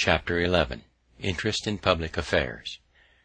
Chapter 11. Interest in Public Affairs.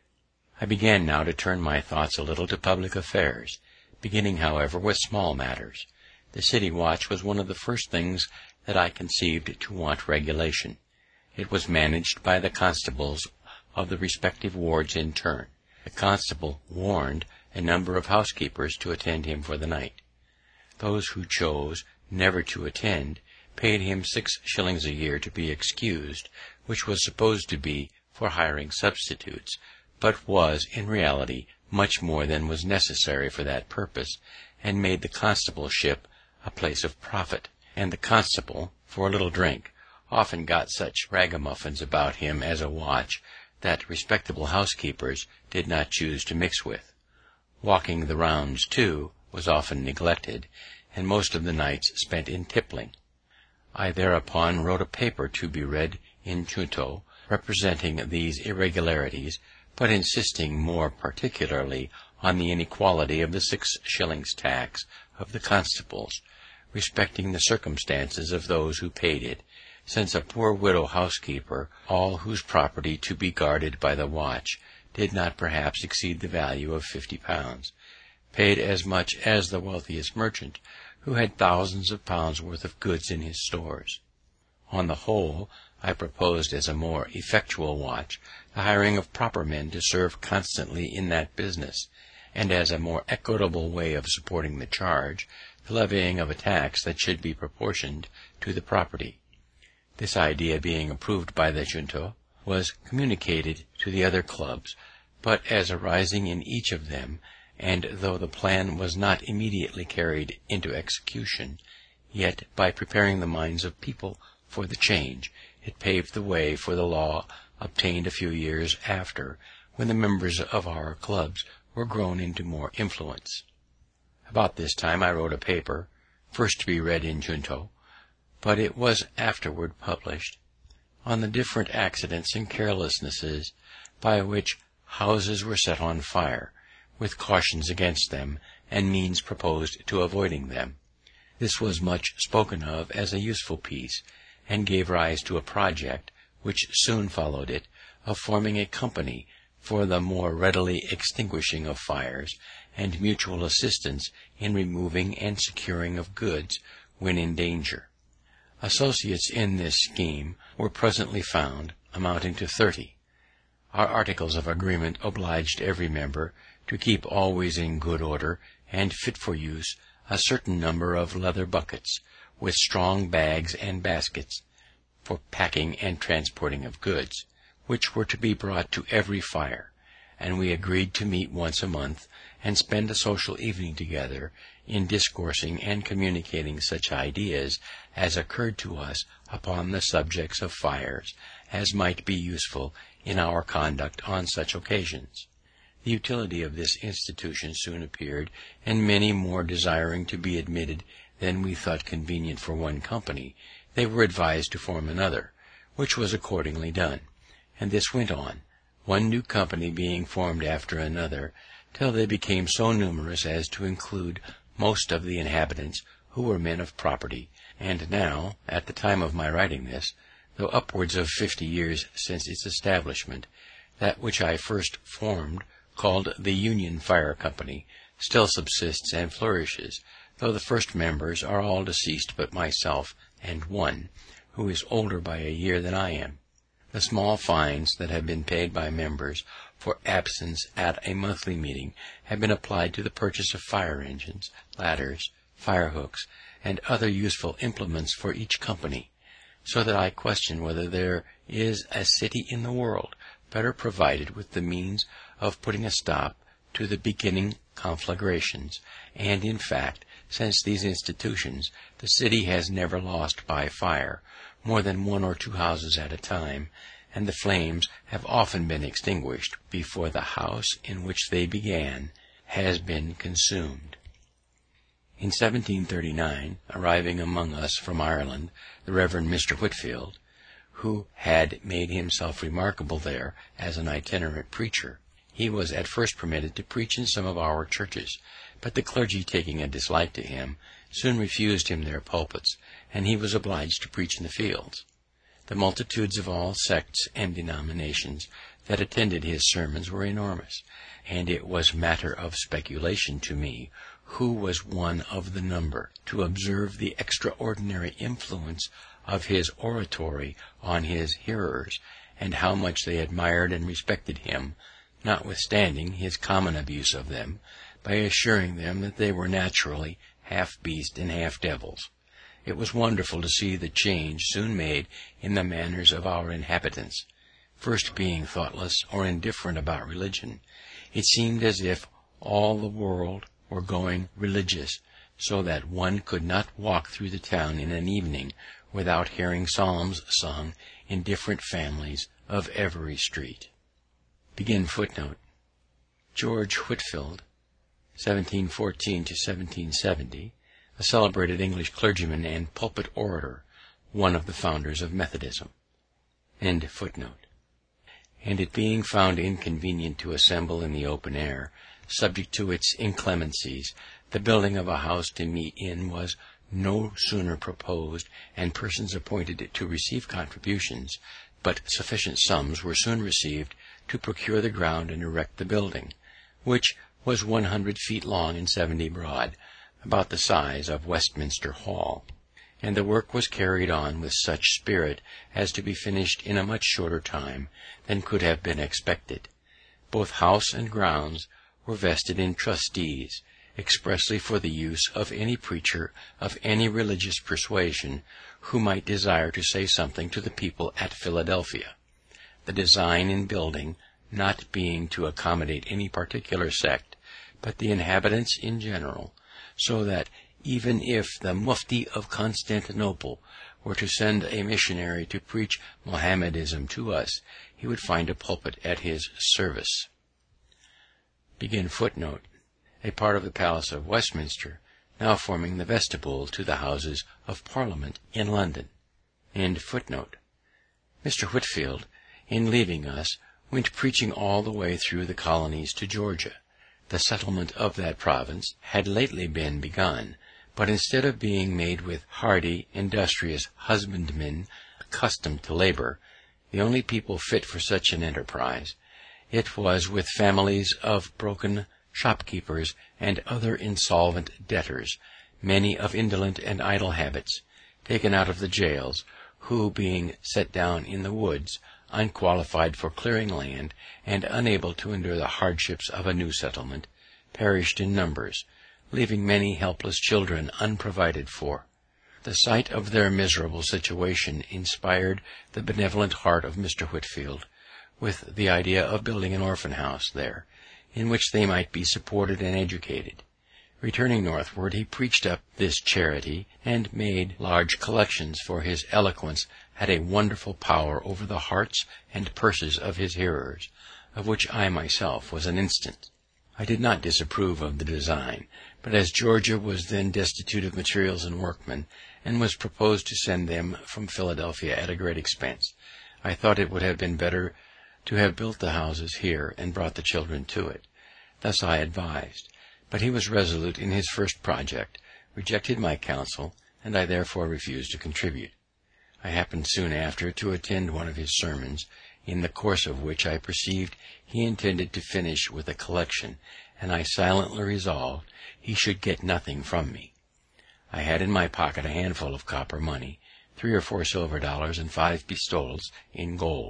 I began now to turn my thoughts a little to public affairs, beginning, however, with small matters. The city watch was one of the first things that I conceived to want regulation. It was managed by the constables of the respective wards in turn. The constable warned a number of housekeepers to attend him for the night. Those who chose never to attend paid him 6 shillings a year to be excused, which was supposed to be for hiring substitutes, but was in reality much more than was necessary for that purpose, and made the constableship a place of profit. And the constable, for a little drink, often got such ragamuffins about him as a watch that respectable housekeepers did not choose to mix with. Walking the rounds, too, was often neglected, and most of the nights spent in tippling. I thereupon wrote a paper to be read in Junto, representing these irregularities, but insisting more particularly on the inequality of the 6 shillings tax of the constables, respecting the circumstances of those who paid it, since a poor widow housekeeper, all whose property to be guarded by the watch did not perhaps exceed the value of £50, paid as much as the wealthiest merchant, who had thousands of pounds worth of goods in his stores. On the whole, I proposed as a more effectual watch the hiring of proper men to serve constantly in that business, and as a more equitable way of supporting the charge, the levying of a tax that should be proportioned to the property. This idea being approved by the Junto, was communicated to the other clubs, but as arising in each of them, and though the plan was not immediately carried into execution, yet by preparing the minds of people for the change, it paved the way for the law obtained a few years after, when the members of our clubs were grown into more influence. About this time I wrote a paper, first to be read in Junto, but it was afterward published, on the different accidents and carelessnesses by which houses were set on fire, with cautions against them, and means proposed to avoiding them. This was much spoken of as a useful piece, and gave rise to a project, which soon followed it, of forming a company for the more readily extinguishing of fires, and mutual assistance in removing and securing of goods when in danger. Associates in this scheme were presently found, amounting to 30. Our articles of agreement obliged every member to keep always in good order and fit for use a certain number of leather buckets, with strong bags and baskets, for packing and transporting of goods, which were to be brought to every fire, and we agreed to meet once a month, and spend a social evening together in discoursing and communicating such ideas as occurred to us upon the subjects of fires, as might be useful in our conduct on such occasions. The utility of this institution soon appeared, and many more desiring to be admitted than we thought convenient for one company, they were advised to form another, which was accordingly done, and this went on, one new company being formed after another, till they became so numerous as to include most of the inhabitants, who were men of property, and now, at the time of my writing this, though upwards of 50 years since its establishment, that which I first formed, called the Union Fire Company, still subsists and flourishes, though the first members are all deceased but myself and one, who is older by a year than I am. The small fines that have been paid by members for absence at a monthly meeting have been applied to the purchase of fire engines, ladders, fire hooks, and other useful implements for each company, so that I question whether there is a city in the world better provided with the means of putting a stop to the beginning conflagrations, and in fact, since these institutions, the city has never lost by fire more than 1 or 2 houses at a time, and the flames have often been extinguished before the house in which they began has been consumed. In 1739, arriving among us from Ireland, the Reverend Mr. Whitefield, who had made himself remarkable there as an itinerant preacher, he was at first permitted to preach in some of our churches, but the clergy, taking a dislike to him, soon refused him their pulpits, and he was obliged to preach in the fields. The multitudes of all sects and denominations that attended his sermons were enormous, and it was matter of speculation to me who was one of the number, to observe the extraordinary influence of his oratory on his hearers, and how much they admired and respected him, notwithstanding his common abuse of them, by assuring them that they were naturally half beast and half devils. It was wonderful to see the change soon made in the manners of our inhabitants. First being thoughtless or indifferent about religion, it seemed as if all the world were going religious, so that one could not walk through the town in an evening without hearing psalms sung in different families of every street. George Whitefield, 1714 to 1770, a celebrated English clergyman and pulpit orator, one of the founders of Methodism. And it being found inconvenient to assemble in the open air, subject to its inclemencies, the building of a house to meet in was no sooner proposed, and persons appointed to receive contributions, but sufficient sums were soon received to procure the ground and erect the building, which was 100 feet long and 70 broad, about the size of Westminster Hall, and the work was carried on with such spirit as to be finished in a much shorter time than could have been expected. Both house and grounds were vested in trustees, expressly for the use of any preacher of any religious persuasion who might desire to say something to the people at Philadelphia, the design in building not being to accommodate any particular sect, but the inhabitants in general, so that even if the Mufti of Constantinople were to send a missionary to preach Mohammedanism to us, he would find a pulpit at his service. A part of the Palace of Westminster, now forming the vestibule to the Houses of Parliament in London. Mr. Whitefield, in leaving us, went preaching all the way through the colonies to Georgia. The settlement of that province had lately been begun, but instead of being made with hardy, industrious husbandmen accustomed to labor, the only people fit for such an enterprise, it was with families of broken shopkeepers and other insolvent debtors, many of indolent and idle habits, taken out of the jails, who, being set down in the woods, unqualified for clearing land, and unable to endure the hardships of a new settlement, perished in numbers, leaving many helpless children unprovided for. The sight of their miserable situation inspired the benevolent heart of Mr. Whitefield with the idea of building an orphan house there, in which they might be supported and educated. Returning northward, he preached up this charity, and made large collections, for his eloquence had a wonderful power over the hearts and purses of his hearers, of which I myself was an instance. I did not disapprove of the design, but as Georgia was then destitute of materials and workmen, and was proposed to send them from Philadelphia at a great expense, I thought it would have been better to have built the houses here and brought the children to it. Thus I advised, but he was resolute in his first project, rejected my counsel, and I therefore refused to contribute. I happened soon after to attend one of his sermons, in the course of which I perceived he intended to finish with a collection, and I silently resolved he should get nothing from me. I had in my pocket a handful of copper money, 3 or 4 silver dollars, and 5 pistoles in gold.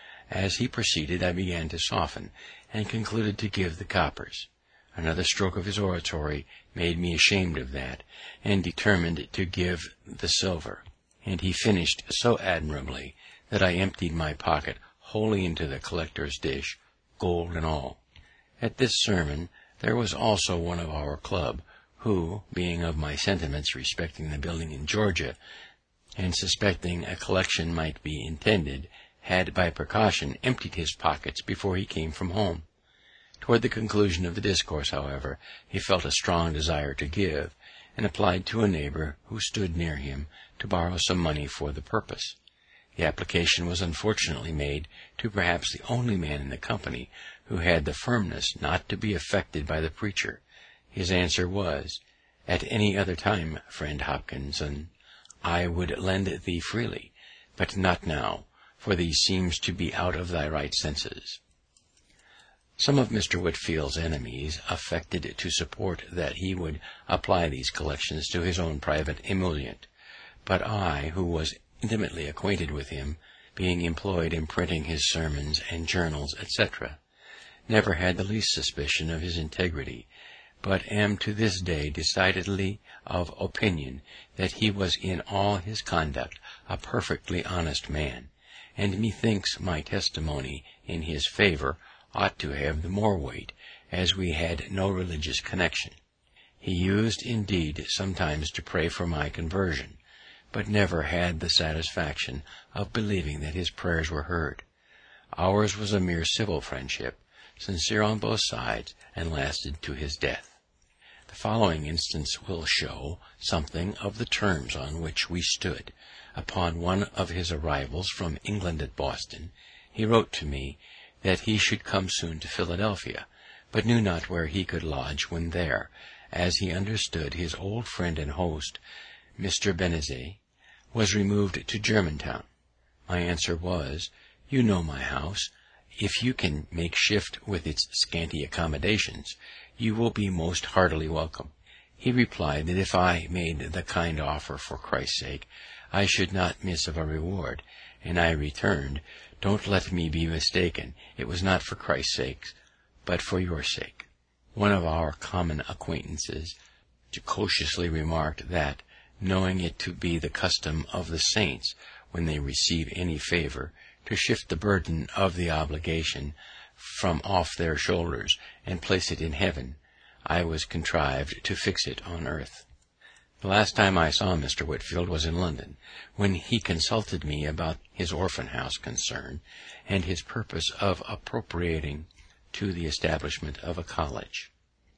As he proceeded, I began to soften, and concluded to give the coppers. Another stroke of his oratory made me ashamed of that, and determined to give the silver, and he finished so admirably that I emptied my pocket wholly into the collector's dish, gold and all. At this sermon there was also one of our club, who, being of my sentiments respecting the building in Georgia, and suspecting a collection might be intended, had by precaution emptied his pockets before he came from home. Toward the conclusion of the discourse, however, he felt a strong desire to give, and applied to a neighbor who stood near him to borrow some money for the purpose. The application was unfortunately made to perhaps the only man in the company who had the firmness not to be affected by the preacher. His answer was, "At any other time, friend Hopkinson, I would lend thee freely. but not now, for thee seems to be out of thy right senses." Some of Mr. Whitefield's enemies affected to support that he would apply these collections to his own private emolument; but I, who was intimately acquainted with him, being employed in printing his sermons and journals, etc., never had the least suspicion of his integrity, but am to this day decidedly of opinion that he was in all his conduct a perfectly honest man, and methinks my testimony in his favour ought to have the more weight, as we had no religious connection. He used, indeed, sometimes to pray for my conversion, but never had the satisfaction of believing that his prayers were heard. Ours was a mere civil friendship, sincere on both sides, and lasted to his death. The following instance will show something of the terms on which we stood. Upon one of his arrivals from England at Boston, he wrote to me that he should come soon to Philadelphia, but knew not where he could lodge when there, as he understood his old friend and host, Mr. Benezet, was removed to Germantown. My answer was, "You know my house. If you can make shift with its scanty accommodations, you will be most heartily welcome." He replied that if I made the kind offer for Christ's sake, I should not miss of a reward, and I returned, "Don't let me be mistaken. It was not for Christ's sake, but for your sake." One of our common acquaintances jocosely remarked that, knowing it to be the custom of the saints, when they receive any favour, to shift the burden of the obligation from off their shoulders and place it in heaven, I was contrived to fix it on earth. The last time I saw Mr. Whitefield was in London, when he consulted me about his orphan house concern, and his purpose of appropriating to the establishment of a college.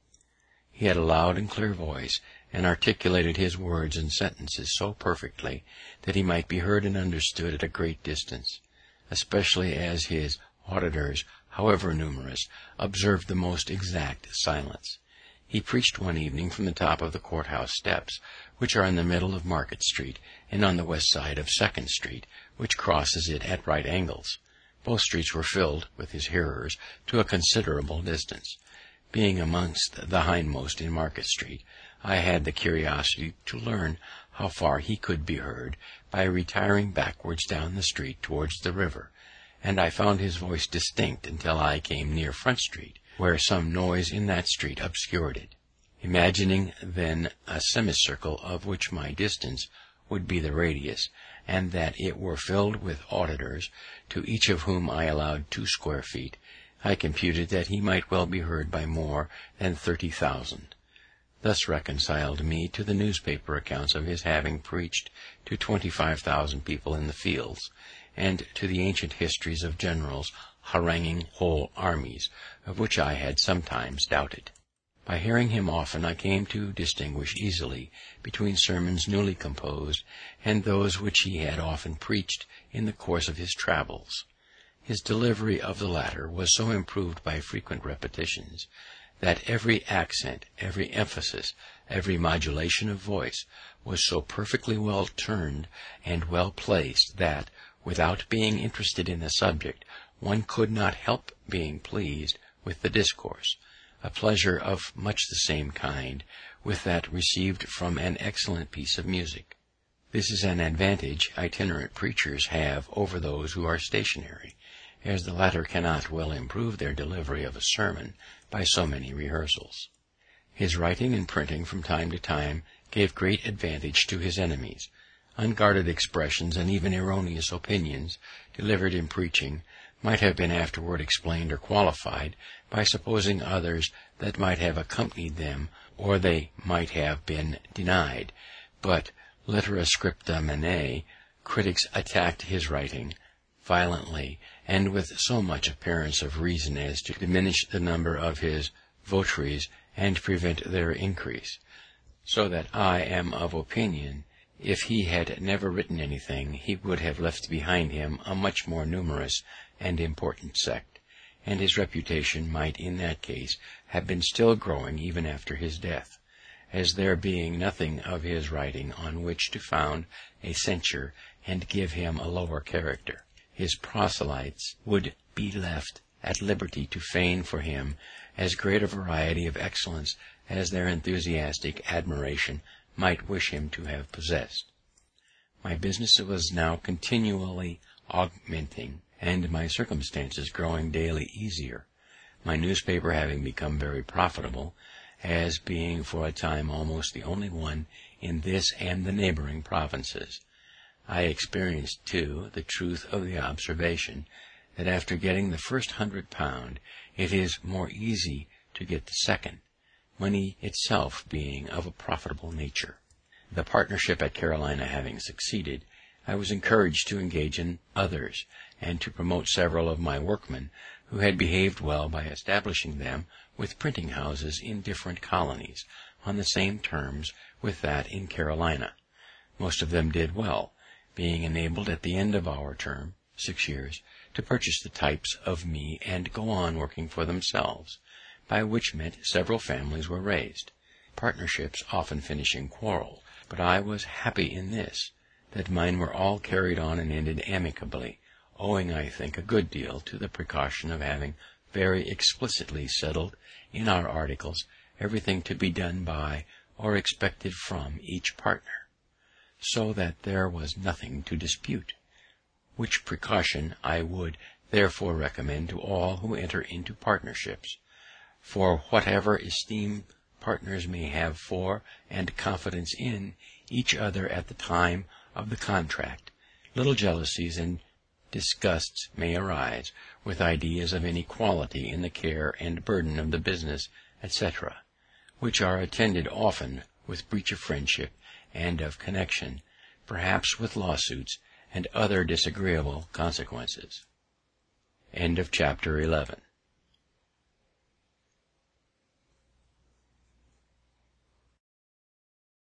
He had a loud and clear voice, and articulated his words and sentences so perfectly that he might be heard and understood at a great distance, especially as his auditors, however numerous, observed the most exact silence. He preached one evening from the top of the courthouse steps, which are in the middle of Market Street, and on the west side of Second Street, which crosses it at right angles. Both streets were filled with his hearers to a considerable distance. Being amongst the hindmost in Market Street, I had the curiosity to learn how far he could be heard by retiring backwards down the street towards the river, and I found his voice distinct until I came near Front Street, where some noise in that street obscured it. Imagining then a semicircle of which my distance would be the radius, and that it were filled with auditors, to each of whom I allowed 2 square feet, I computed that he might well be heard by more than 30,000. Thus reconciled me to the newspaper accounts of his having preached to 25,000 people in the fields, and to the ancient histories of generals haranguing whole armies, of which I had sometimes doubted. By hearing him often, I came to distinguish easily between sermons newly composed and those which he had often preached in the course of his travels. His delivery of the latter was so improved by frequent repetitions, that every accent, every emphasis, every modulation of voice was so perfectly well turned and well placed that, without being interested in the subject, one could not help being pleased with the discourse, a pleasure of much the same kind with that received from an excellent piece of music. This is an advantage itinerant preachers have over those who are stationary, as the latter cannot well improve their delivery of a sermon by so many rehearsals. His writing and printing from time to time gave great advantage to his enemies. Unguarded expressions and even erroneous opinions delivered in preaching might have been afterward explained or qualified by supposing others that might have accompanied them, or they might have been denied, but litera scripta manet, critics attacked his writing violently, and with so much appearance of reason as to diminish the number of his votaries and prevent their increase, so that I am of opinion, if he had never written anything, he would have left behind him a much more numerous and important sect, and his reputation might in that case have been still growing even after his death, as there being nothing of his writing on which to found a censure, and give him a lower character. His proselytes would be left at liberty to feign for him as great a variety of excellence as their enthusiastic admiration might wish him to have possessed. My business was now continually augmenting, and my circumstances growing daily easier, my newspaper having become very profitable, as being for a time almost the only one in this and the neighbouring provinces. I experienced, too, the truth of the observation that after getting the first £100, it is more easy to get the second, money itself being of a profitable nature. The partnership at Carolina having succeeded, I was encouraged to engage in others, and to promote several of my workmen who had behaved well by establishing them with printing houses in different colonies, on the same terms with that in Carolina. Most of them did well, being enabled at the end of our term, 6 years, to purchase the types of me and go on working for themselves, by which meant several families were raised, partnerships often finishing quarrels. But I was happy in this, that mine were all carried on and ended amicably, owing, I think, a good deal to the precaution of having very explicitly settled in our articles everything to be done by or expected from each partner, so that there was nothing to dispute, which precaution I would therefore recommend to all who enter into partnerships. For whatever esteem partners may have for and confidence in each other at the time of the contract, little jealousies and disgusts may arise, with ideas of inequality in the care and burden of the business, etc., which are attended often with breach of friendship and of connection, perhaps with lawsuits and other disagreeable consequences. Chapter 11.